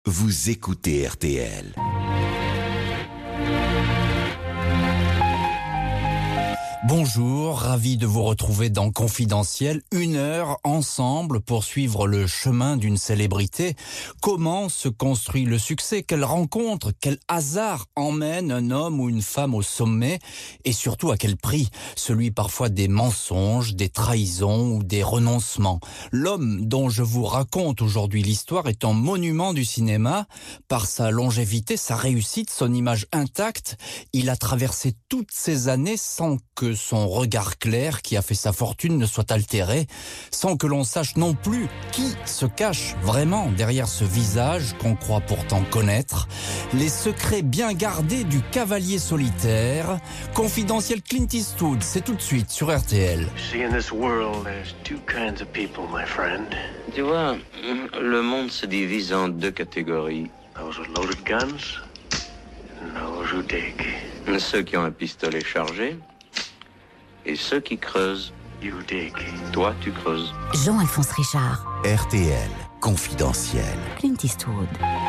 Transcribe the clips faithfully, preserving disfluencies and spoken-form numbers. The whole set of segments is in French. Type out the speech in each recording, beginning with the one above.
Vous écoutez R T L. Bonjour, ravi de vous retrouver dans Confidentiel, une heure ensemble pour suivre le chemin d'une célébrité. Comment se construit le succès? Quelle rencontre, quel hasard emmène un homme ou une femme au sommet? Et surtout à quel prix? Celui parfois des mensonges, des trahisons ou des renoncements. L'homme dont je vous raconte aujourd'hui l'histoire est un monument du cinéma. Par sa longévité, sa réussite, son image intacte, il a traversé toutes ces années sans que son regard clair qui a fait sa fortune ne soit altéré, sans que l'on sache non plus qui se cache vraiment derrière ce visage qu'on croit pourtant connaître. Les secrets bien gardés du cavalier solitaire. Confidentiel Clint Eastwood, c'est tout de suite sur R T L. See, in this world, there's two kinds of people, my friend. Tu vois, le monde se divise en deux catégories. Those with loaded guns, and those who dig. Ceux qui ont un pistolet chargé et ceux qui creusent. You dig. Toi, tu creuses. Jean-Alphonse Richard. R T L, confidentiel. Clint Eastwood.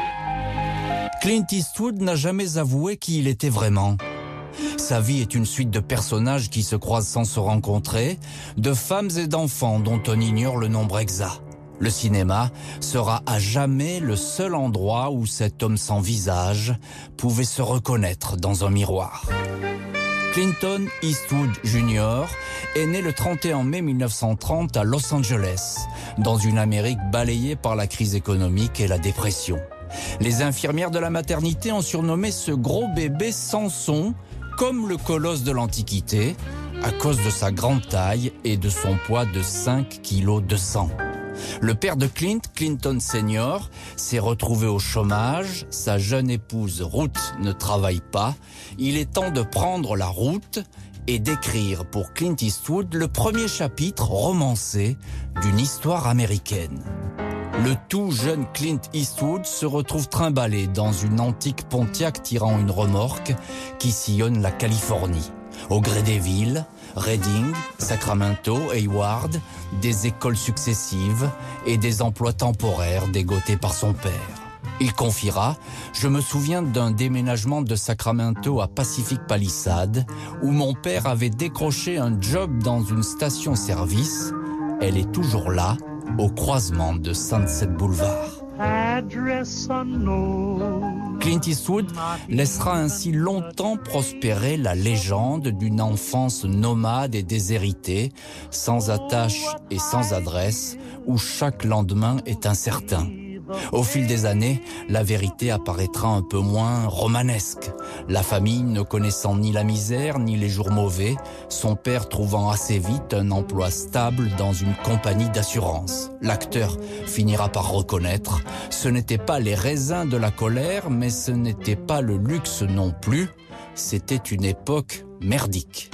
Clint Eastwood n'a jamais avoué qui il était vraiment. Sa vie est une suite de personnages qui se croisent sans se rencontrer, de femmes et d'enfants dont on ignore le nombre exact. Le cinéma sera à jamais le seul endroit où cet homme sans visage pouvait se reconnaître dans un miroir. Clinton Eastwood junior est né le trente et un mai mille neuf cent trente à Los Angeles, dans une Amérique balayée par la crise économique et la dépression. Les infirmières de la maternité ont surnommé ce gros bébé Samson, comme le colosse de l'Antiquité, à cause de sa grande taille et de son poids de cinq kilos de sang. Le père de Clint, Clinton senior, s'est retrouvé au chômage, sa jeune épouse Ruth ne travaille pas. Il est temps de prendre la route et d'écrire pour Clint Eastwood le premier chapitre romancé d'une histoire américaine. Le tout jeune Clint Eastwood se retrouve trimballé dans une antique Pontiac tirant une remorque qui sillonne la Californie. Au gré des villes, Redding, Sacramento, Hayward, des écoles successives et des emplois temporaires dégotés par son père. Il confiera « Je me souviens d'un déménagement de Sacramento à Pacific Palisades où mon père avait décroché un job dans une station-service. Elle est toujours là, au croisement de Sunset Boulevard. » Clint Eastwood laissera ainsi longtemps prospérer la légende d'une enfance nomade et déshéritée, sans attache et sans adresse, où chaque lendemain est incertain. Au fil des années, la vérité apparaîtra un peu moins romanesque. La famille ne connaissant ni la misère ni les jours mauvais, son père trouvant assez vite un emploi stable dans une compagnie d'assurance. L'acteur finira par reconnaître, ce n'étaient pas les raisins de la colère, mais ce n'était pas le luxe non plus, c'était une époque merdique.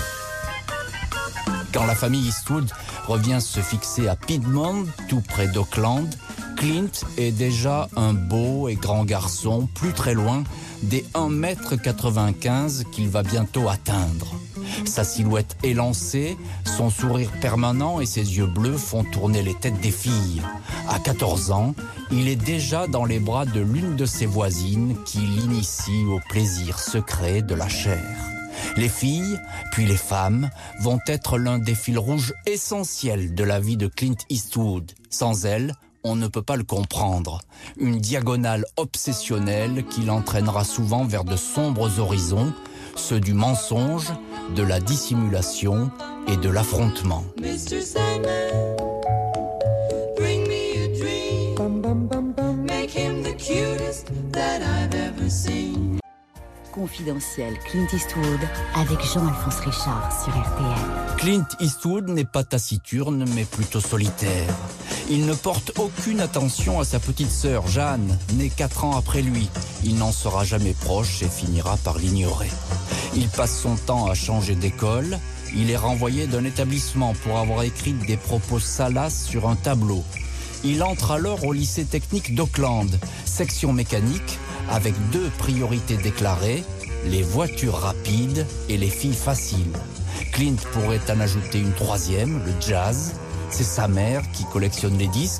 Quand la famille Eastwood revient se fixer à Piedmont, tout près d'Oakland, Clint est déjà un beau et grand garçon, plus très loin des un mètre quatre-vingt-quinze qu'il va bientôt atteindre. Sa silhouette élancée, son sourire permanent et ses yeux bleus font tourner les têtes des filles. À quatorze ans, il est déjà dans les bras de l'une de ses voisines qui l'initie au plaisir secret de la chair. Les filles, puis les femmes, vont être l'un des fils rouges essentiels de la vie de Clint Eastwood. Sans elles, on ne peut pas le comprendre. Une diagonale obsessionnelle qui l'entraînera souvent vers de sombres horizons, ceux du mensonge, de la dissimulation et de l'affrontement. mister Sandman, bring me a dream. Make him the cutest that I've ever seen. Confidentiel Clint Eastwood avec Jean-Alphonse Richard sur R T L. Clint Eastwood n'est pas taciturne, mais plutôt solitaire. Il ne porte aucune attention à sa petite sœur, Jeanne, née quatre ans après lui. Il n'en sera jamais proche et finira par l'ignorer. Il passe son temps à changer d'école. Il est renvoyé d'un établissement pour avoir écrit des propos salaces sur un tableau. Il entre alors au lycée technique d'Oakland, section mécanique, avec deux priorités déclarées, les voitures rapides et les filles faciles. Clint pourrait en ajouter une troisième, le jazz. C'est sa mère qui collectionne les disques,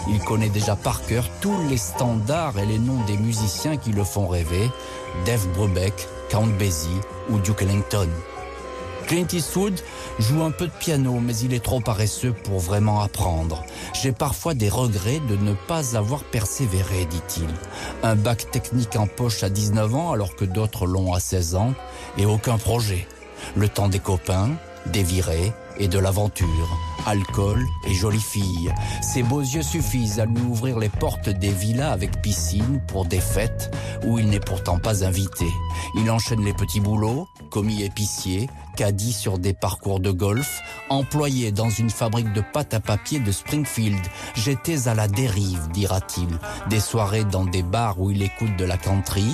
Il connaît déjà par cœur tous les standards et les noms des musiciens qui le font rêver, Dave Brubeck, Count Basie ou Duke Ellington. Clint Eastwood joue un peu de piano, mais il est trop paresseux pour vraiment apprendre. J'ai parfois des regrets de ne pas avoir persévéré, dit-il. Un bac technique en poche à dix-neuf ans, alors que d'autres l'ont à seize ans, et aucun projet. Le temps des copains, des virées et de l'aventure. Alcool et jolies filles. Ses beaux yeux suffisent à lui ouvrir les portes des villas avec piscine pour des fêtes où il n'est pourtant pas invité. Il enchaîne les petits boulots, commis épicier, caddie sur des parcours de golf, employé dans une fabrique de pâte à papier de Springfield. J'étais à la dérive, dira-t-il. Des soirées dans des bars où il écoute de la country.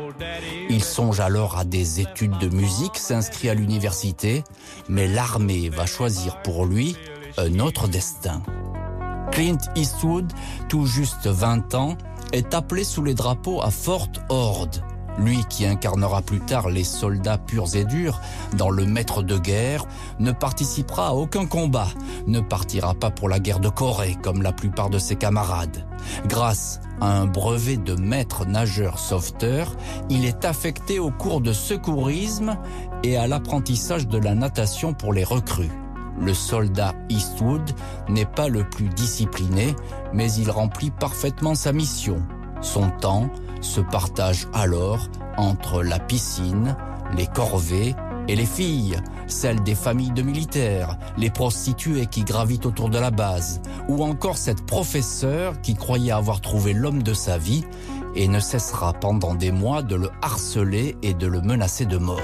Il songe alors à des études de musique, s'inscrit à l'université, mais l'armée va choisir pour lui un autre destin. Clint Eastwood, tout juste vingt ans, est appelé sous les drapeaux à Fort Ord. Lui qui incarnera plus tard les soldats purs et durs dans Le Maître de guerre, ne participera à aucun combat, ne partira pas pour la guerre de Corée comme la plupart de ses camarades. Grâce à un brevet de maître nageur sauveteur, il est affecté au cours de secourisme et à l'apprentissage de la natation pour les recrues. Le soldat Eastwood n'est pas le plus discipliné, mais il remplit parfaitement sa mission. Son temps se partage alors entre la piscine, les corvées et les filles, celles des familles de militaires, les prostituées qui gravitent autour de la base, ou encore cette professeure qui croyait avoir trouvé l'homme de sa vie et ne cessera pendant des mois de le harceler et de le menacer de mort.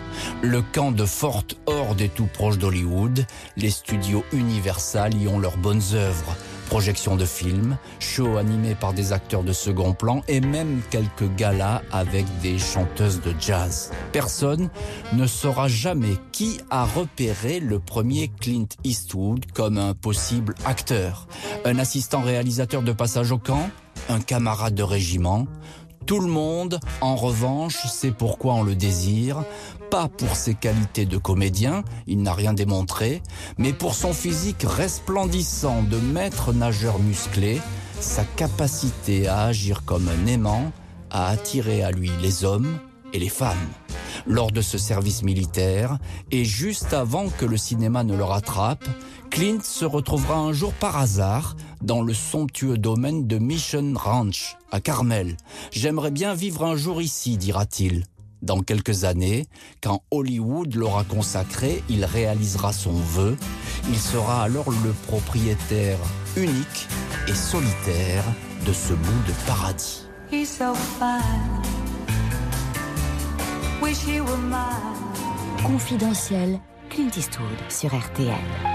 Le camp de Fort Ord est tout proche d'Hollywood, les studios Universal y ont leurs bonnes œuvres. Projections de films, shows animés par des acteurs de second plan et même quelques galas avec des chanteuses de jazz. Personne ne saura jamais qui a repéré le premier Clint Eastwood comme un possible acteur. Un assistant réalisateur de passage au camp, un camarade de régiment. Tout le monde, en revanche, sait pourquoi on le désire. Pas pour ses qualités de comédien, il n'a rien démontré, mais pour son physique resplendissant de maître nageur musclé, sa capacité à agir comme un aimant, à attirer à lui les hommes et les femmes. Lors de ce service militaire, et juste avant que le cinéma ne le rattrape, Clint se retrouvera un jour par hasard dans le somptueux domaine de Mission Ranch, à Carmel. « J'aimerais bien vivre un jour ici », dira-t-il. Dans quelques années, quand Hollywood l'aura consacré, il réalisera son vœu. Il sera alors le propriétaire unique et solitaire de ce bout de paradis. He's so fine. Wish he were mine. Confidentiel, Clint Eastwood sur R T L.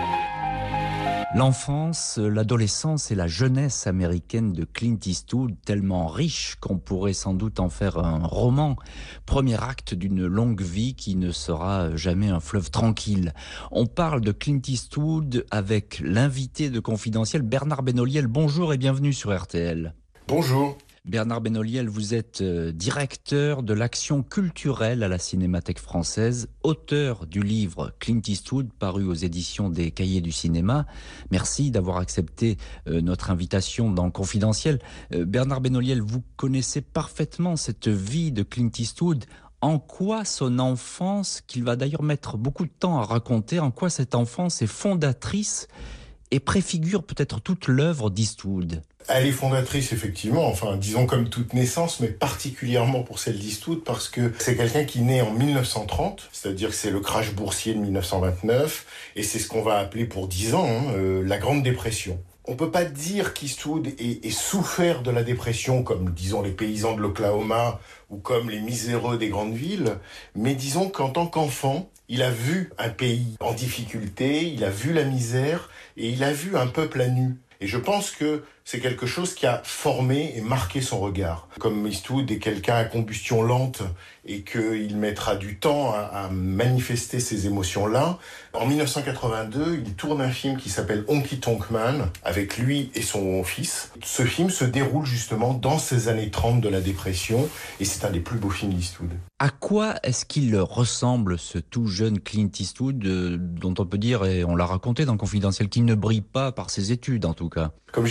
L'enfance, l'adolescence et la jeunesse américaine de Clint Eastwood, tellement riche qu'on pourrait sans doute en faire un roman. Premier acte d'une longue vie qui ne sera jamais un fleuve tranquille. On parle de Clint Eastwood avec l'invité de Confidentiel, Bernard Benoliel. Bonjour et bienvenue sur R T L. Bonjour. Bernard Benoliel, vous êtes directeur de l'action culturelle à la Cinémathèque française, auteur du livre Clint Eastwood, paru aux éditions des Cahiers du cinéma. Merci d'avoir accepté notre invitation dans Confidentiel. Bernard Benoliel, vous connaissez parfaitement cette vie de Clint Eastwood. En quoi son enfance, qu'il va d'ailleurs mettre beaucoup de temps à raconter, en quoi cette enfance est fondatrice et préfigure peut-être toute l'œuvre d'Eastwood? Elle est fondatrice, effectivement, enfin, disons comme toute naissance, mais particulièrement pour celle d'Eastwood, parce que c'est quelqu'un qui naît en mille neuf cent trente, c'est-à-dire que c'est le crash boursier de mille neuf cent vingt-neuf, et c'est ce qu'on va appeler pour dix ans, hein, euh, la Grande Dépression. On peut pas dire qu'Eastwood ait, ait souffert de la dépression, comme, disons, les paysans de l'Oklahoma, ou comme les miséreux des grandes villes, mais disons qu'en tant qu'enfant, il a vu un pays en difficulté, il a vu la misère, et il a vu un peuple à nu. Et je pense que c'est quelque chose qui a formé et marqué son regard. Comme Eastwood est quelqu'un à combustion lente et qu'il mettra du temps à, à manifester ces émotions-là, en mille neuf cent quatre-vingt-deux, il tourne un film qui s'appelle Honky Tonk Man, avec lui et son fils. Ce film se déroule justement dans ces années trente de la dépression, et c'est un des plus beaux films d'Eastwood. À quoi est-ce qu'il ressemble, ce tout jeune Clint Eastwood, dont on peut dire, et on l'a raconté dans Confidentiel, qu'il ne brille pas par ses études en tout cas? Comme je disais, c'est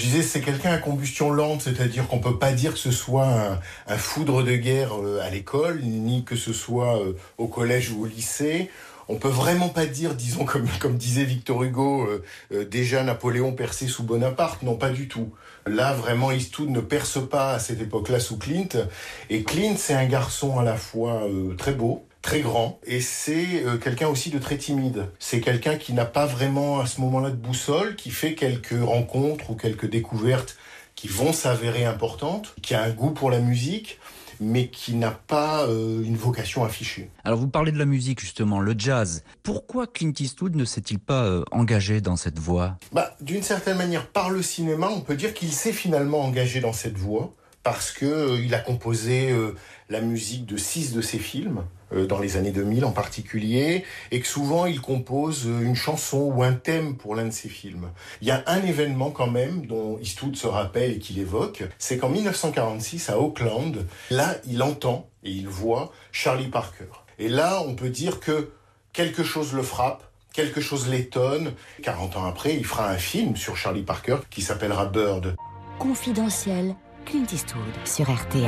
quelqu'un à combustion lente, c'est-à-dire qu'on peut pas dire que ce soit un, un foudre de guerre à l'école, ni que ce soit au collège ou au lycée. On peut vraiment pas dire, disons, comme, comme disait Victor Hugo, euh, euh, déjà Napoléon perçait sous Bonaparte. Non, pas du tout. Là, vraiment, Eastwood ne perce pas à cette époque-là sous Clint. Et Clint, c'est un garçon à la fois euh, très beau, très grand, et c'est euh, quelqu'un aussi de très timide. C'est quelqu'un qui n'a pas vraiment, à ce moment-là, de boussole, qui fait quelques rencontres ou quelques découvertes qui vont s'avérer importantes, qui a un goût pour la musique, mais qui n'a pas euh, une vocation affichée. Alors vous parlez de la musique justement, le jazz. Pourquoi Clint Eastwood ne s'est-il pas euh, engagé dans cette voie ? Bah, d'une certaine manière, par le cinéma, on peut dire qu'il s'est finalement engagé dans cette voie, parce que euh, il a composé euh, la musique de six de ses films, euh, dans les années deux mille en particulier, et que souvent il compose euh, une chanson ou un thème pour l'un de ses films. Il y a un événement quand même dont Eastwood se rappelle et qu'il évoque, c'est qu'en dix-neuf cent quarante-six à Auckland, là il entend et il voit Charlie Parker. Et là on peut dire que quelque chose le frappe, quelque chose l'étonne. quarante ans après, il fera un film sur Charlie Parker qui s'appellera Bird. Confidentiel, Clint Eastwood sur R T L.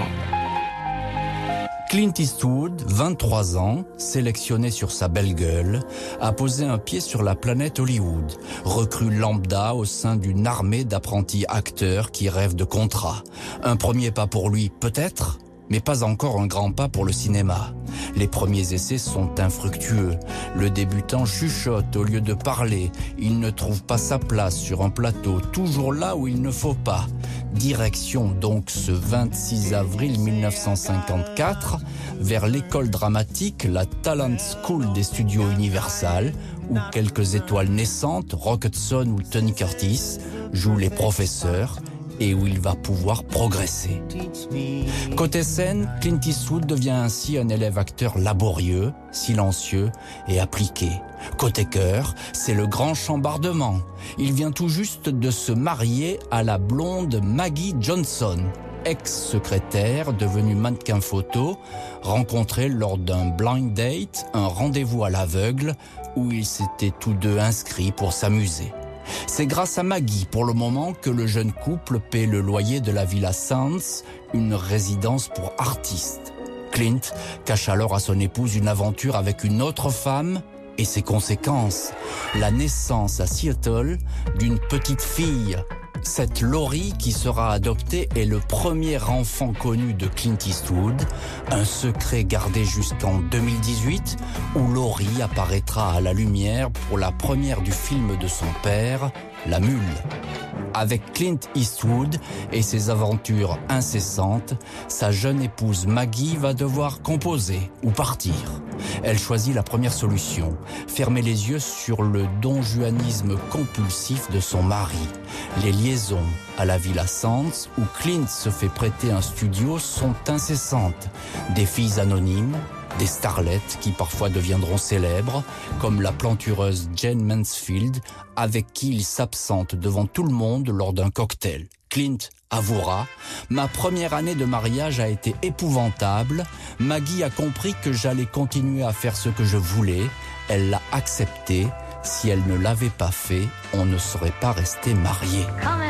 Clint Eastwood, vingt-trois ans, sélectionné sur sa belle gueule, a posé un pied sur la planète Hollywood, recrue lambda au sein d'une armée d'apprentis acteurs qui rêvent de contrats. Un premier pas pour lui, peut-être, mais pas encore un grand pas pour le cinéma. Les premiers essais sont infructueux. Le débutant chuchote au lieu de parler. Il ne trouve pas sa place sur un plateau, toujours là où il ne faut pas. Direction donc ce vingt-six avril mille neuf cent cinquante-quatre vers l'école dramatique, la Talent School des studios Universal, où quelques étoiles naissantes, Rock Hudson ou Tony Curtis, jouent les professeurs et où il va pouvoir progresser. Côté scène, Clint Eastwood devient ainsi un élève acteur laborieux, silencieux et appliqué. Côté cœur, c'est le grand chambardement. Il vient tout juste de se marier à la blonde Maggie Johnson, ex-secrétaire devenue mannequin photo, rencontrée lors d'un blind date, un rendez-vous à l'aveugle, où ils s'étaient tous deux inscrits pour s'amuser. C'est grâce à Maggie, pour le moment, que le jeune couple paie le loyer de la Villa Sands, une résidence pour artistes. Clint cache alors à son épouse une aventure avec une autre femme et ses conséquences. La naissance à Seattle d'une petite fille. Cette Laurie qui sera adoptée est le premier enfant connu de Clint Eastwood, un secret gardé jusqu'en deux mille dix-huit où Laurie apparaîtra à la lumière pour la première du film de son père, La Mule. Avec Clint Eastwood et ses aventures incessantes, sa jeune épouse Maggie va devoir composer ou partir. Elle choisit la première solution, fermer les yeux sur le donjuanisme compulsif de son mari. Les liaisons à la Villa Sands, où Clint se fait prêter un studio, sont incessantes. Des filles anonymes, des starlettes qui parfois deviendront célèbres, comme la plantureuse Jane Mansfield, avec qui il s'absente devant tout le monde lors d'un cocktail. Clint avouera « Ma première année de mariage a été épouvantable. Maggie a compris que j'allais continuer à faire ce que je voulais. Elle l'a accepté. Si elle ne l'avait pas fait, on ne serait pas resté mariés. »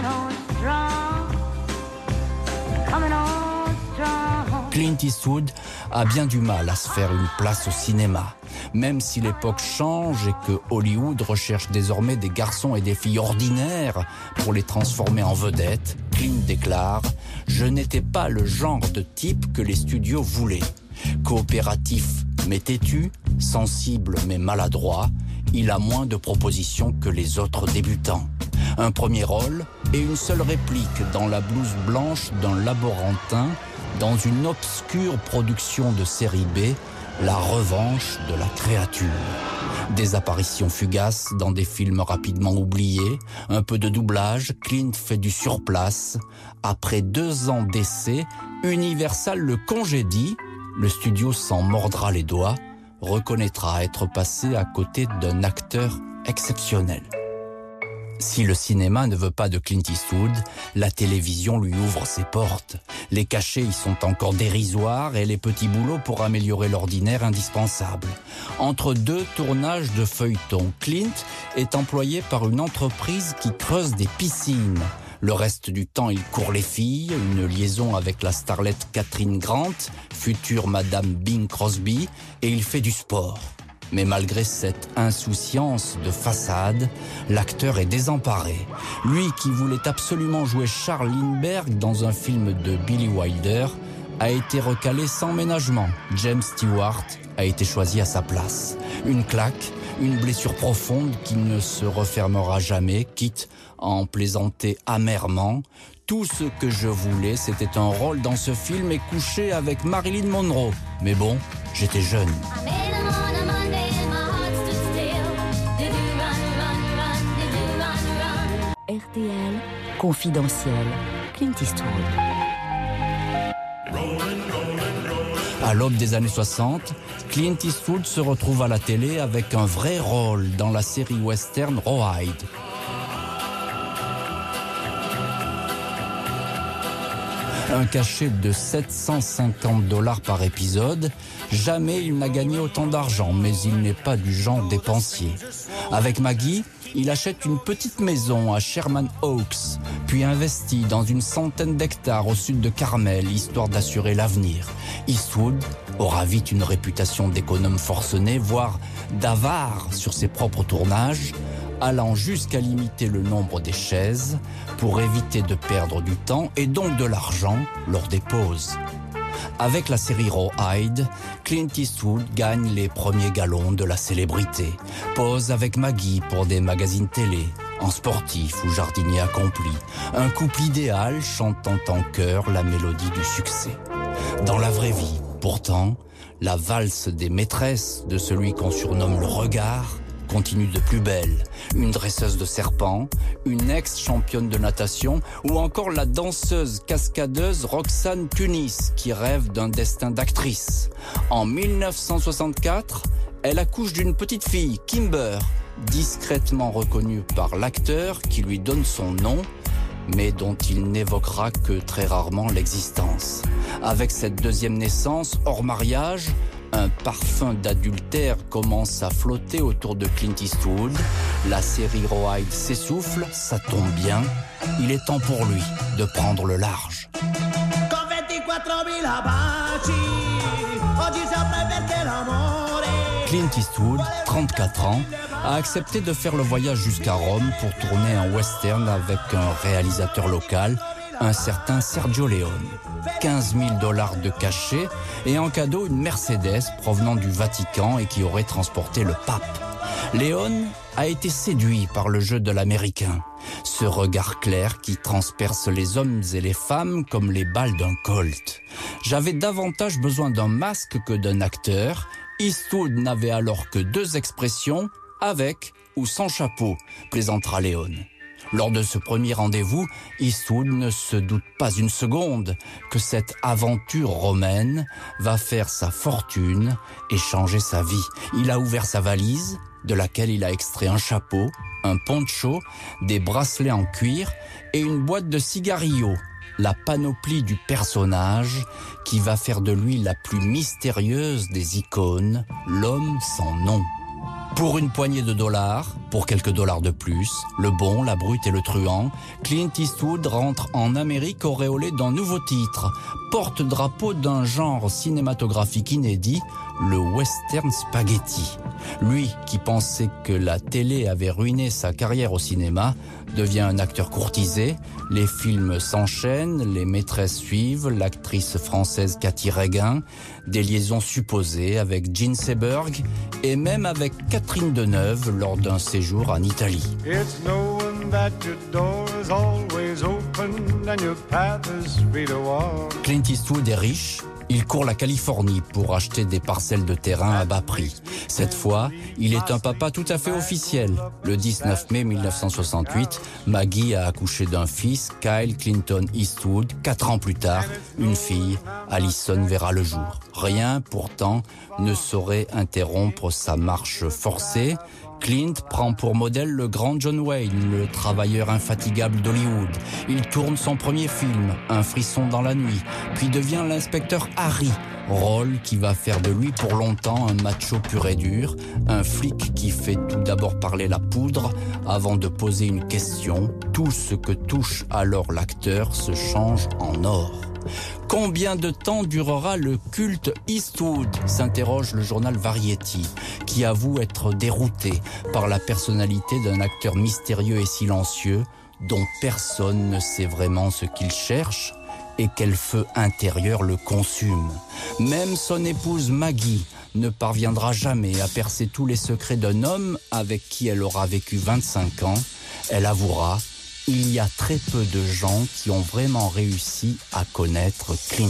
Clint Eastwood a bien du mal à se faire une place au cinéma. Même si l'époque change et que Hollywood recherche désormais des garçons et des filles ordinaires pour les transformer en vedettes, Clint déclare « Je n'étais pas le genre de type que les studios voulaient. Coopératif mais têtu, sensible mais maladroit, il a moins de propositions que les autres débutants. Un premier rôle et une seule réplique dans la blouse blanche d'un laborantin dans une obscure production de série B, La revanche de la créature. Des apparitions fugaces dans des films rapidement oubliés, un peu de doublage, Clint fait du surplace. Après deux ans d'essai, Universal le congédie, le studio s'en mordra les doigts, reconnaîtra être passé à côté d'un acteur exceptionnel. Si le cinéma ne veut pas de Clint Eastwood, la télévision lui ouvre ses portes. Les cachets y sont encore dérisoires et les petits boulots pour améliorer l'ordinaire indispensables. Entre deux tournages de feuilletons, Clint est employé par une entreprise qui creuse des piscines. Le reste du temps, il court les filles, une liaison avec la starlette Catherine Grant, future Madame Bing Crosby, et il fait du sport. Mais malgré cette insouciance de façade, l'acteur est désemparé. Lui qui voulait absolument jouer Charles Lindbergh dans un film de Billy Wilder, a été recalé sans ménagement. James Stewart a été choisi à sa place. Une claque, une blessure profonde qui ne se refermera jamais, quitte à en plaisanter amèrement. Tout ce que je voulais, c'était un rôle dans ce film et coucher avec Marilyn Monroe. Mais bon, j'étais jeune. R T L, confidentiel, Clint Eastwood. À l'aube des années soixante, Clint Eastwood se retrouve à la télé avec un vrai rôle dans la série western Rawhide. Un cachet de sept cent cinquante dollars par épisode, jamais il n'a gagné autant d'argent, mais il n'est pas du genre dépensier. Avec Maggie, il achète une petite maison à Sherman Oaks, puis investit dans une centaine d'hectares au sud de Carmel, histoire d'assurer l'avenir. Eastwood aura vite une réputation d'économe forcené, voire d'avare sur ses propres tournages, allant jusqu'à limiter le nombre des chaises pour éviter de perdre du temps et donc de l'argent lors des pauses. Avec la série Rawhide, Clint Eastwood gagne les premiers galons de la célébrité. Pose avec Maggie pour des magazines télé, en sportif ou jardinier accompli. Un couple idéal chantant en chœur la mélodie du succès. Dans la vraie vie, pourtant, la valse des maîtresses de celui qu'on surnomme le regard continue de plus belle. Une dresseuse de serpents, une ex-championne de natation ou encore la danseuse cascadeuse Roxane Tunis qui rêve d'un destin d'actrice. En mille neuf cent soixante-quatre, elle accouche d'une petite fille, Kimber, discrètement reconnue par l'acteur qui lui donne son nom, mais dont il n'évoquera que très rarement l'existence. Avec cette deuxième naissance, hors mariage, un parfum d'adultère commence à flotter autour de Clint Eastwood. La série Rawhide s'essouffle, ça tombe bien. Il est temps pour lui de prendre le large. Clint Eastwood, trente-quatre ans, a accepté de faire le voyage jusqu'à Rome pour tourner un western avec un réalisateur local, un certain Sergio Leone. quinze mille dollars de cachet et en cadeau une Mercedes provenant du Vatican et qui aurait transporté le pape. Leone a été séduit par le jeu de l'américain. Ce regard clair qui transperce les hommes et les femmes comme les balles d'un Colt. J'avais davantage besoin d'un masque que d'un acteur. Eastwood n'avait alors que deux expressions, avec ou sans chapeau, plaisantera Leone. Lors de ce premier rendez-vous, Eastwood ne se doute pas une seconde que cette aventure romaine va faire sa fortune et changer sa vie. Il a ouvert sa valise, de laquelle il a extrait un chapeau, un poncho, des bracelets en cuir et une boîte de cigarillos, la panoplie du personnage qui va faire de lui la plus mystérieuse des icônes, l'homme sans nom. Pour une poignée de dollars, pour quelques dollars de plus, le bon, la brute et le truand, Clint Eastwood rentre en Amérique auréolé d'un nouveau titre, porte-drapeau d'un genre cinématographique inédit, le western spaghetti. Lui, qui pensait que la télé avait ruiné sa carrière au cinéma, devient un acteur courtisé. Les films s'enchaînent, les maîtresses suivent, l'actrice française Cathy Regan, des liaisons supposées avec Gene Seberg et même avec Catherine Deneuve lors d'un séjour en Italie. It's knowing that your door is always open and your path is free to walk. Clint Eastwood est riche. Il court la Californie pour acheter des parcelles de terrain à bas prix. Cette fois, il est un papa tout à fait officiel. Le dix-neuf mai mille neuf cent soixante-huit, Maggie a accouché d'un fils, Kyle Clinton Eastwood. Quatre ans plus tard, une fille, Allison, verra le jour. Rien, pourtant, ne saurait interrompre sa marche forcée. Clint prend pour modèle le grand John Wayne, le travailleur infatigable d'Hollywood. Il tourne son premier film, Un frisson dans la nuit, puis devient l'inspecteur Harry, Rôle qui va faire de lui pour longtemps un macho pur et dur, un flic qui fait tout d'abord parler la poudre avant de poser une question. Tout ce que touche alors l'acteur se change en or. Combien de temps durera le culte Eastwood, s'interroge le journal Variety, qui avoue être dérouté par la personnalité d'un acteur mystérieux et silencieux dont personne ne sait vraiment ce qu'il cherche et quel feu intérieur le consume. Même son épouse Maggie ne parviendra jamais à percer tous les secrets d'un homme avec qui elle aura vécu vingt-cinq ans. Elle avouera: il y a très peu de gens qui ont vraiment réussi à connaître Clint.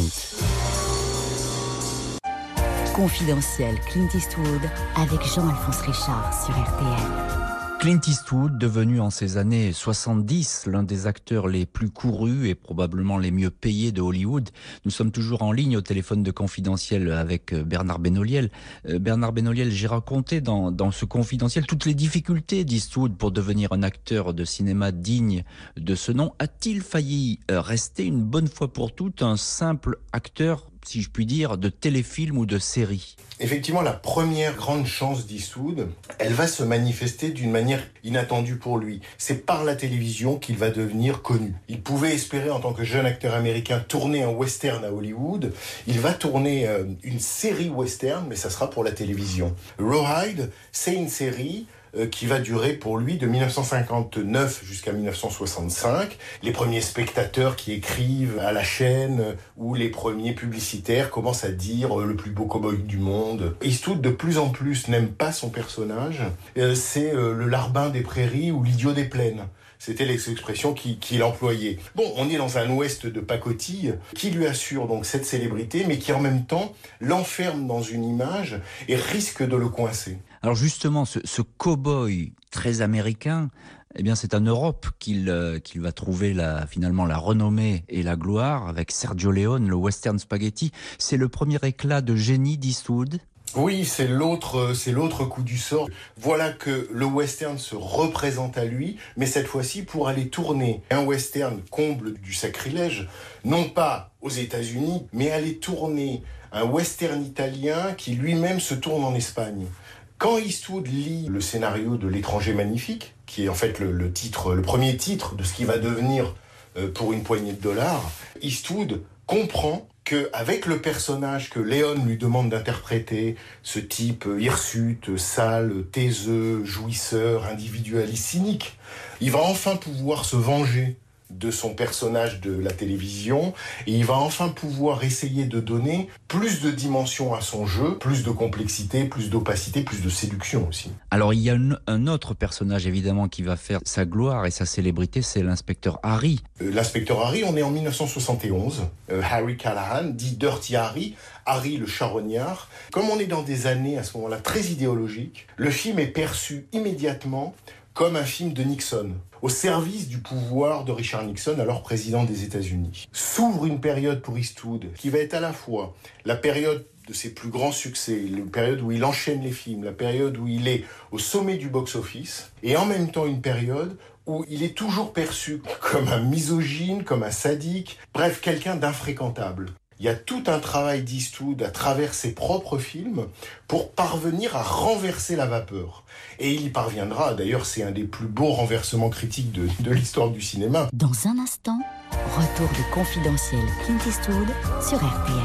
Confidentiel Clint Eastwood avec Jean-Alphonse Richard sur R T L. Clint Eastwood, devenu en ces années soixante-dix l'un des acteurs les plus courus et probablement les mieux payés de Hollywood. Nous sommes toujours en ligne au téléphone de Confidentiel avec Bernard Benoliel. Euh, Bernard Benoliel, j'ai raconté dans, dans ce Confidentiel toutes les difficultés d'Eastwood pour devenir un acteur de cinéma digne de ce nom. A-t-il failli rester une bonne fois pour toutes un simple acteur, si je puis dire, de téléfilm ou de série? Effectivement, la première grande chance d'Eastwood, elle va se manifester d'une manière inattendue pour lui. C'est par la télévision qu'il va devenir connu. Il pouvait espérer, en tant que jeune acteur américain, tourner un western à Hollywood. Il va tourner euh, une série western, mais ça sera pour la télévision. Rawhide, c'est une série qui va durer pour lui de dix-neuf cent cinquante-neuf jusqu'à dix-neuf cent soixante-cinq. Les premiers spectateurs qui écrivent à la chaîne ou les premiers publicitaires commencent à dire « le plus beau cow-boy du monde ». Eastwood, de plus en plus, n'aime pas son personnage. C'est le larbin des prairies ou l'idiot des plaines. C'était les expressions qu'il, qu'il employait. Bon, on est dans un ouest de pacotille qui lui assure donc cette célébrité, mais qui en même temps l'enferme dans une image et risque de le coincer. Alors justement, ce, ce cow-boy très américain, eh bien c'est en Europe qu'il, euh, qu'il va trouver la, finalement la renommée et la gloire avec Sergio Leone, le western spaghetti. C'est le premier éclat de génie d'Eastwood. Oui, c'est l'autre, c'est l'autre coup du sort. Voilà que le western se représente à lui, mais cette fois-ci pour aller tourner un western, comble du sacrilège, non pas aux États-Unis, mais aller tourner un western italien qui lui-même se tourne en Espagne. Quand Eastwood lit le scénario de L'étranger magnifique, qui est en fait le, le titre, le premier titre de ce qui va devenir euh, Pour une poignée de dollars, Eastwood comprend qu'avec le personnage que Leone lui demande d'interpréter, ce type hirsute, sale, taiseux, jouisseur, individualiste, cynique, il va enfin pouvoir se venger de son personnage de la télévision et il va enfin pouvoir essayer de donner plus de dimension à son jeu, plus de complexité, plus d'opacité, plus de séduction aussi. Alors il y a un, un autre personnage évidemment qui va faire sa gloire et sa célébrité, c'est l'inspecteur Harry. Euh, l'inspecteur Harry, on est en dix-neuf cent soixante et onze, euh, Harry Callahan, dit Dirty Harry, Harry le charognard. Comme on est dans des années à ce moment-là très idéologiques, le film est perçu immédiatement comme un film de Nixon, au service du pouvoir de Richard Nixon, alors président des États-Unis. S'ouvre une période pour Eastwood qui va être à la fois la période de ses plus grands succès, la période où il enchaîne les films, la période où il est au sommet du box-office, et en même temps une période où il est toujours perçu comme un misogyne, comme un sadique, bref, quelqu'un d'infréquentable. Il y a tout un travail d'Eastwood à travers ses propres films pour parvenir à renverser la vapeur. Et il y parviendra, d'ailleurs c'est un des plus beaux renversements critiques de, de l'histoire du cinéma. Dans un instant, retour de Confidentiel Clint Eastwood sur R T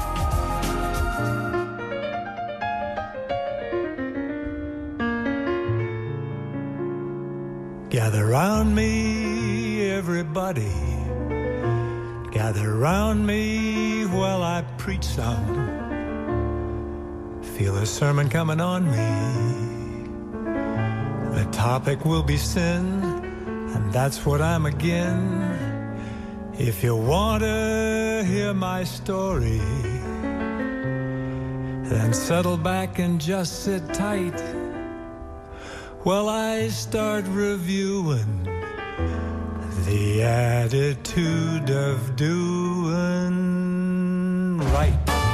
L. Gather round me, everybody. Gather round me while I preach some. Feel a sermon coming on me. The topic will be sin, and that's what I'm again. If you want to hear my story, then settle back and just sit tight while I start reviewing the attitude of doing right.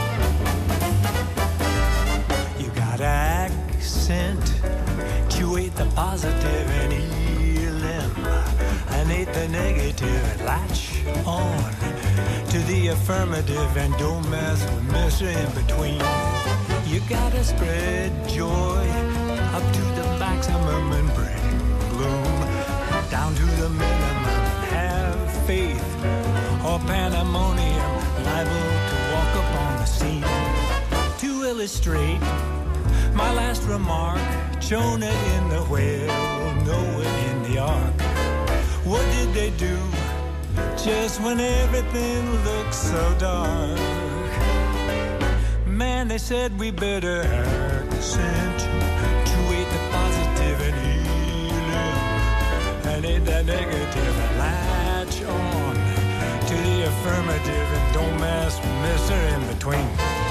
You got accent, punctuate the positive and eliminate the negative and latch on to the affirmative and don't mess with mister in between. You gotta spread joy up to the maximum and bring gloom down to the minimum. Have faith or pandemonium liable to walk upon the scene. To illustrate my last remark, Jonah in the whale, Noah in the ark. What did they do just when everything looks so dark? Man, they said we better accentuate the positive and healing, and ain't that negative and latch on to the affirmative and don't mess with Mister in between.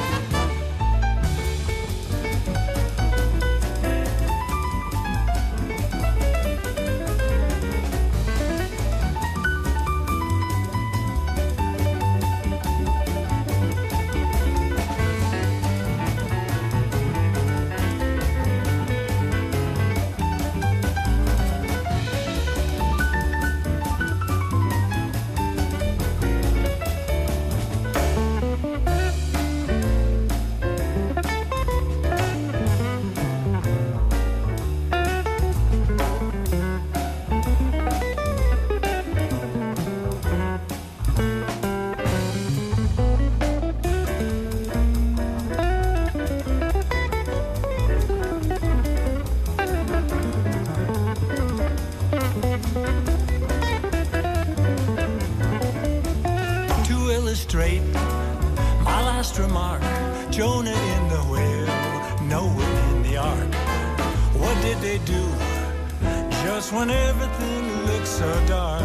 My last remark, Jonah in the whale, Noah in the ark. What did they do just when everything looked so dark?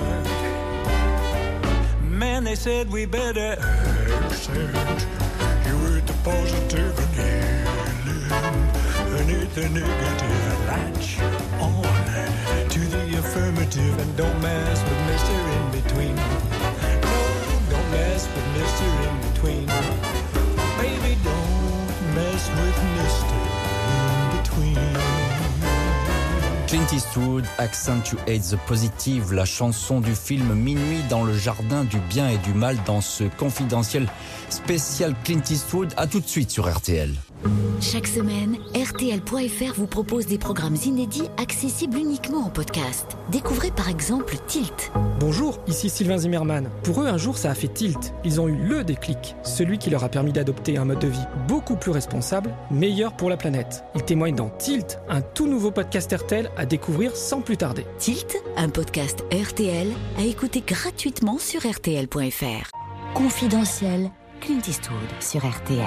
Man, they said we better accept you with the positive and healing, and hit the negative, latch on to the affirmative, and don't mess with Mister in between. Don't mess with Mister in between. Baby, don't mess with Mister in between. Clint Eastwood, Accentuate the Positive, la chanson du film Minuit dans le jardin du bien et du mal dans ce confidentiel spécial Clint Eastwood. À tout de suite sur R T L. Chaque semaine, R T L point F R vous propose des programmes inédits accessibles uniquement en podcast. Découvrez par exemple Tilt. Bonjour, ici Sylvain Zimmermann. Pour eux, un jour, ça a fait tilt. Ils ont eu le déclic, celui qui leur a permis d'adopter un mode de vie beaucoup plus responsable, meilleur pour la planète. Ils témoignent dans Tilt, un tout nouveau podcast R T L à découvrir sans plus tarder. Tilt, un podcast R T L à écouter gratuitement sur R T L point F R. Confidentiel, Clint Eastwood sur R T L.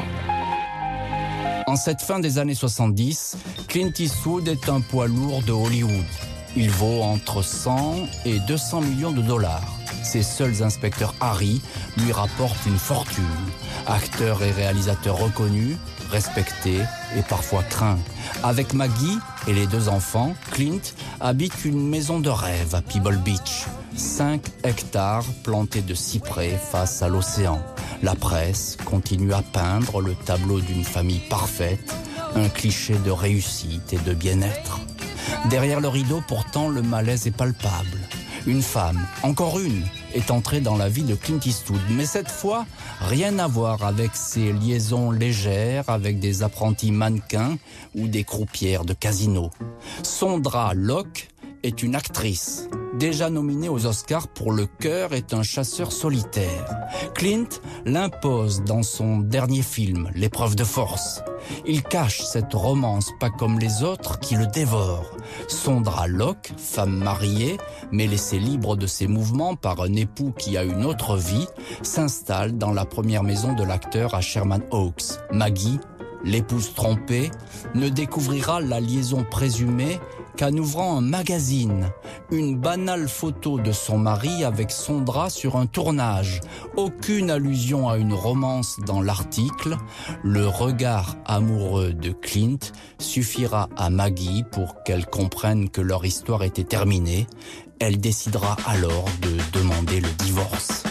En cette fin des années soixante-dix, Clint Eastwood est un poids lourd de Hollywood. Il vaut entre cent et deux cents millions de dollars. Ses seuls inspecteurs Harry lui rapportent une fortune. Acteur et réalisateur reconnu, respecté et parfois craint. Avec Maggie et les deux enfants, Clint habite une maison de rêve à Pebble Beach. Cinq hectares plantés de cyprès face à l'océan. La presse continue à peindre le tableau d'une famille parfaite, un cliché de réussite et de bien-être. Derrière le rideau, pourtant, le malaise est palpable. Une femme, encore une, est entrée dans la vie de Clint Eastwood. Mais cette fois, rien à voir avec ses liaisons légères avec des apprentis mannequins ou des croupières de casino. Sondra Locke est une actrice. Déjà nominée aux Oscars pour Le cœur est un chasseur solitaire. Clint l'impose dans son dernier film, L'épreuve de force. Il cache cette romance pas comme les autres qui le dévorent. Sondra Locke, femme mariée, mais laissée libre de ses mouvements par un époux qui a une autre vie, s'installe dans la première maison de l'acteur à Sherman Oaks. Maggie, l'épouse trompée, ne découvrira la liaison présumée qu'en ouvrant un magazine. Une banale photo de son mari avec Sondra sur un tournage. Aucune allusion à une romance dans l'article. Le regard amoureux de Clint suffira à Maggie pour qu'elle comprenne que leur histoire était terminée. Elle décidera alors de demander le divorce.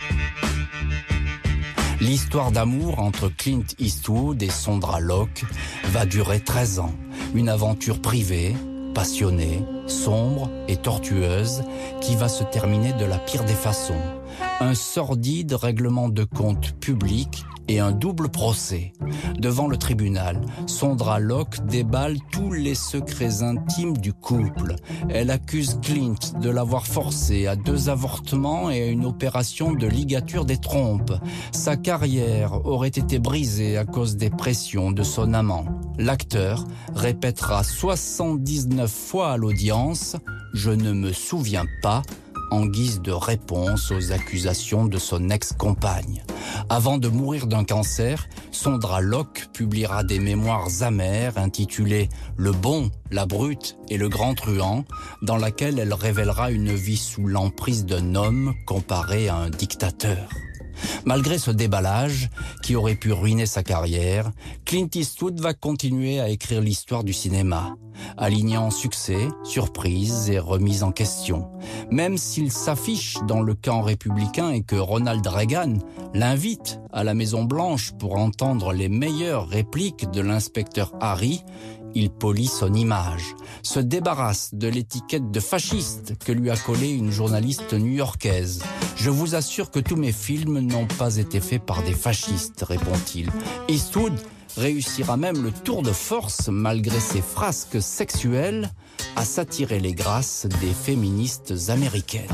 L'histoire d'amour entre Clint Eastwood et Sondra Locke va durer treize ans. Une aventure privée, passionnée, sombre et tortueuse qui va se terminer de la pire des façons. Un sordide règlement de compte public et un double procès. Devant le tribunal, Sondra Locke déballe tous les secrets intimes du couple. Elle accuse Clint de l'avoir forcé à deux avortements et à une opération de ligature des trompes. Sa carrière aurait été brisée à cause des pressions de son amant. L'acteur répétera soixante-dix-neuf fois à l'audience « Je ne me souviens pas » en guise de réponse aux accusations de son ex-compagne. Avant de mourir d'un cancer, Sondra Locke publiera des mémoires amères intitulées « Le bon, la brute et le grand truand », dans laquelle elle révélera une vie sous l'emprise d'un homme comparé à un dictateur. Malgré ce déballage, qui aurait pu ruiner sa carrière, Clint Eastwood va continuer à écrire l'histoire du cinéma, alignant succès, surprises et remises en question. Même s'il s'affiche dans le camp républicain et que Ronald Reagan l'invite à la Maison-Blanche pour entendre les meilleures répliques de l'inspecteur Harry, il polit son image, se débarrasse de l'étiquette de fasciste que lui a collée une journaliste new-yorkaise. « Je vous assure que tous mes films n'ont pas été faits par des fascistes », répond-il. Eastwood réussira même le tour de force, malgré ses frasques sexuelles, à s'attirer les grâces des féministes américaines.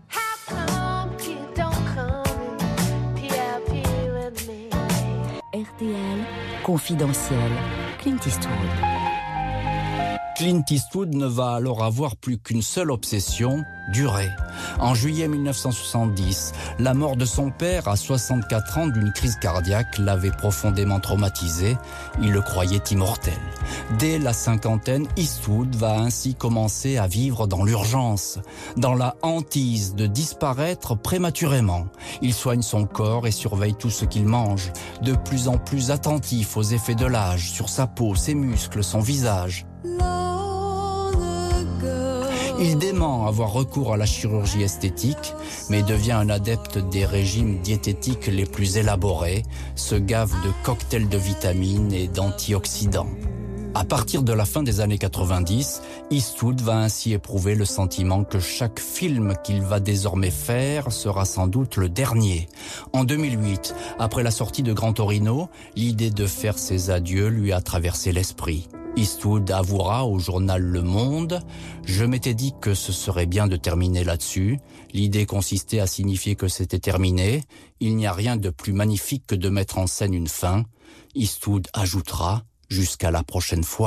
R T L, confidentiel, Clint Eastwood. Clint Eastwood ne va alors avoir plus qu'une seule obsession, durer. En juillet mille neuf cent soixante-dix, la mort de son père à soixante-quatre ans d'une crise cardiaque l'avait profondément traumatisé. Il le croyait immortel. Dès la cinquantaine, Eastwood va ainsi commencer à vivre dans l'urgence, dans la hantise de disparaître prématurément. Il soigne son corps et surveille tout ce qu'il mange, de plus en plus attentif aux effets de l'âge, sur sa peau, ses muscles, son visage. Il dément avoir recours à la chirurgie esthétique, mais devient un adepte des régimes diététiques les plus élaborés, se gave de cocktails de vitamines et d'antioxydants. À partir de la fin des années quatre-vingt-dix, Eastwood va ainsi éprouver le sentiment que chaque film qu'il va désormais faire sera sans doute le dernier. En deux mille huit, après la sortie de Gran Torino, l'idée de faire ses adieux lui a traversé l'esprit. Eastwood avouera au journal Le Monde « Je m'étais dit que ce serait bien de terminer là-dessus. L'idée consistait à signifier que c'était terminé. Il n'y a rien de plus magnifique que de mettre en scène une fin. » Eastwood ajoutera « Jusqu'à la prochaine fois ».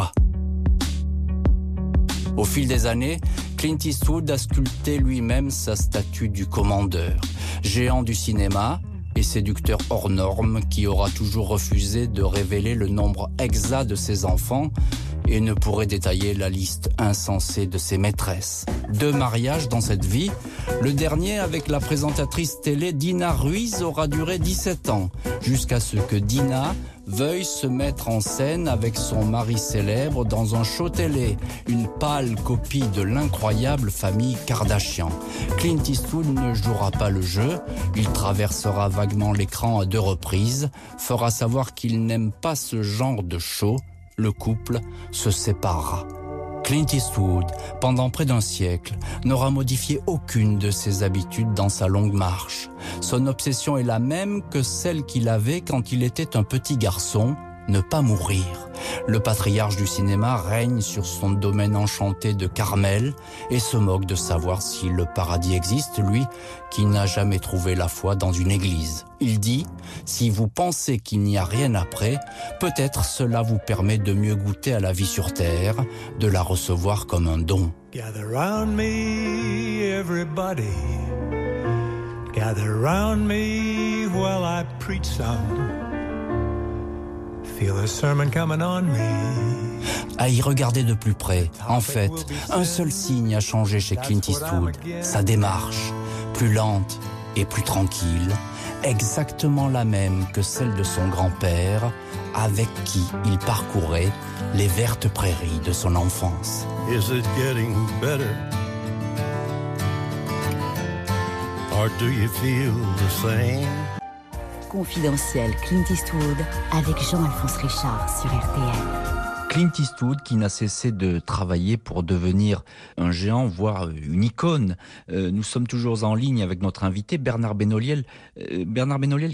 Au fil des années, Clint Eastwood a sculpté lui-même sa statue du commandeur. Géant du cinéma et séducteur hors norme qui aura toujours refusé de révéler le nombre exact de ses enfants et ne pourrait détailler la liste insensée de ses maîtresses. Deux mariages dans cette vie, le dernier avec la présentatrice télé Dina Ruiz aura duré dix-sept ans, jusqu'à ce que Dina veuille se mettre en scène avec son mari célèbre dans un show télé, une pâle copie de l'incroyable famille Kardashian. Clint Eastwood ne jouera pas le jeu, il traversera vaguement l'écran à deux reprises, fera savoir qu'il n'aime pas ce genre de show, le couple se séparera. Clint Eastwood, pendant près d'un siècle, n'aura modifié aucune de ses habitudes dans sa longue marche. Son obsession est la même que celle qu'il avait quand il était un petit garçon, ne pas mourir. Le patriarche du cinéma règne sur son domaine enchanté de Carmel et se moque de savoir si le paradis existe, lui qui n'a jamais trouvé la foi dans une église. Il dit « Si vous pensez qu'il n'y a rien après, peut-être cela vous permet de mieux goûter à la vie sur terre, de la recevoir comme un don. » Gather round me, everybody. Gather round me while I preach some. Feel the sermon coming on me. À y regarder de plus près, en fait, un seul signe a changé chez Clint Eastwood, sa démarche, plus lente et plus tranquille, exactement la même que celle de son grand-père, avec qui il parcourait les vertes prairies de son enfance. Is it getting better? Or do you feel the same? Confidentiel Clint Eastwood avec Jean-Alphonse Richard sur R T L. Clint Eastwood qui n'a cessé de travailler pour devenir un géant, voire une icône. Euh, nous sommes toujours en ligne avec notre invité Bernard Benoliel. Euh, Bernard Benoliel,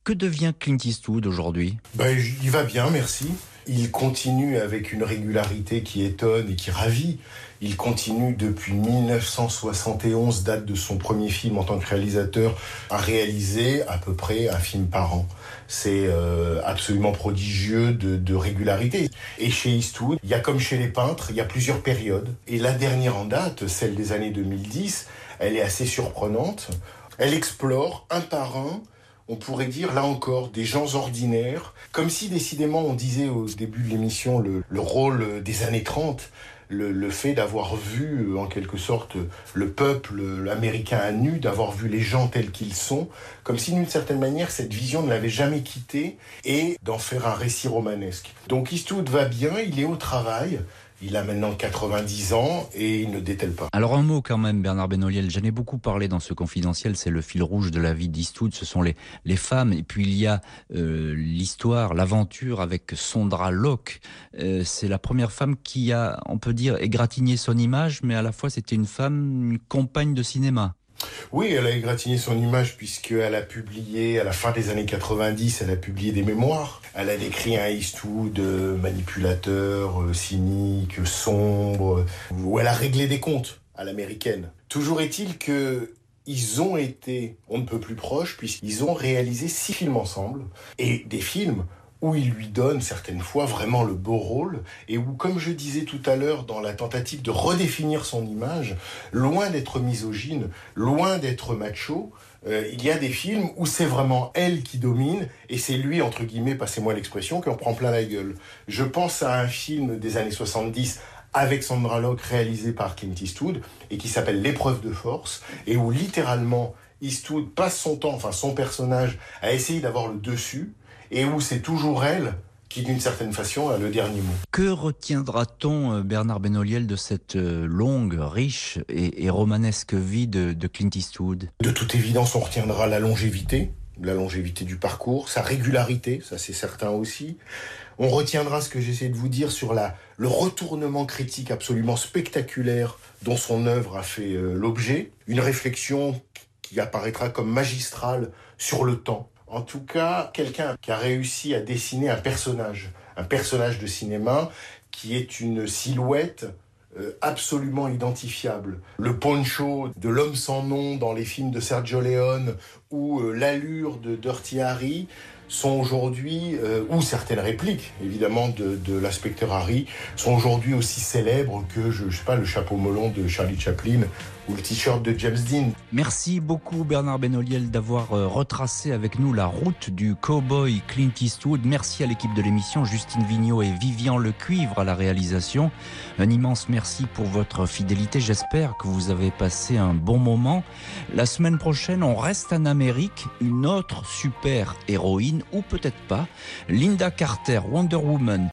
Que devient Clint Eastwood aujourd'hui ? Ben, il va bien, merci. Il continue avec une régularité qui étonne et qui ravit. Il continue depuis dix-neuf cent soixante et onze, date de son premier film en tant que réalisateur, à réaliser à peu près un film par an. C'est euh, absolument prodigieux de, de régularité. Et chez Eastwood, il y a comme chez les peintres, il y a plusieurs périodes. Et la dernière en date, celle des années deux mille dix, elle est assez surprenante. Elle explore un par un, on pourrait dire, là encore, des gens ordinaires, comme si décidément on disait au début de l'émission le, le rôle des années trente, le, le fait d'avoir vu en quelque sorte le peuple américain à nu, d'avoir vu les gens tels qu'ils sont, comme si d'une certaine manière cette vision ne l'avait jamais quitté, et d'en faire un récit romanesque. Donc Eastwood va bien, il est au travail. Il a maintenant quatre-vingt-dix ans et il ne dételle pas. Alors un mot quand même, Bernard Benoliel, j'en ai beaucoup parlé dans ce confidentiel, c'est le fil rouge de la vie d'Eastwood, ce sont les, les femmes, et puis il y a euh, l'histoire, l'aventure avec Sondra Locke. Euh, c'est la première femme qui a, on peut dire, égratigné son image, mais à la fois c'était une femme, une compagne de cinéma. Oui, elle a égratigné son image puisqu'elle a publié, à la fin des années quatre-vingt-dix, elle a publié des mémoires. Elle a décrit un Eastwood manipulateur, cynique, sombre, où elle a réglé des comptes à l'américaine. Toujours est-il que ils ont été, on ne peut plus proches, puisqu'ils ont réalisé six films ensemble, et des films où il lui donne certaines fois vraiment le beau rôle, et où, comme je disais tout à l'heure, dans la tentative de redéfinir son image, loin d'être misogyne, loin d'être macho, euh, il y a des films où c'est vraiment elle qui domine, et c'est lui, entre guillemets, passez-moi l'expression, qui en prend plein la gueule. Je pense à un film des années soixante-dix, avec Sondra Locke, réalisé par Clint Eastwood, et qui s'appelle L'épreuve de force, et où littéralement, Eastwood passe son temps, enfin son personnage, à essayer d'avoir le dessus, et où c'est toujours elle qui, d'une certaine façon, a le dernier mot. Que retiendra-t-on, Bernard Benoliel, de cette longue, riche et, et romanesque vie de, de Clint Eastwood ? De toute évidence, on retiendra la longévité, la longévité du parcours, sa régularité, ça c'est certain aussi. On retiendra ce que j'essaie de vous dire sur la, le retournement critique absolument spectaculaire dont son œuvre a fait euh, l'objet, une réflexion qui apparaîtra comme magistrale sur le temps. En tout cas, quelqu'un qui a réussi à dessiner un personnage, un personnage de cinéma qui est une silhouette euh, absolument identifiable. Le poncho de l'homme sans nom dans les films de Sergio Leone ou euh, l'allure de Dirty Harry sont aujourd'hui, euh, ou certaines répliques évidemment de, de l'inspecteur Harry, sont aujourd'hui aussi célèbres que, je, je sais pas, le chapeau melon de Charlie Chaplin ou le t-shirt de James Dean. Merci beaucoup Bernard Benoliel d'avoir euh, retracé avec nous la route du cow-boy Clint Eastwood. Merci à l'équipe de l'émission, Justine Vignot et Vivian Lecuivre à la réalisation. Un immense merci pour votre fidélité. J'espère que vous avez passé un bon moment. La semaine prochaine, on reste en Amérique. Une autre super héroïne, ou peut-être pas, Linda Carter, Wonder Woman.